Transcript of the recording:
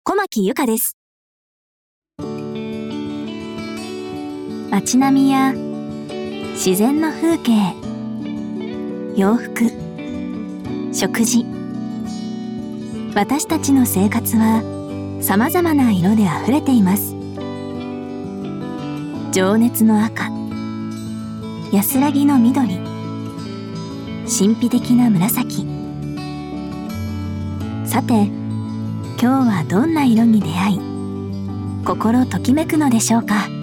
小牧由佳です。街並みや自然の風景、洋服、食事、私たちの生活は様々な色であふれています。情熱の赤、安らぎの緑、神秘的な紫。さて、今日はどんな色に出会い、心ときめくのでしょうか。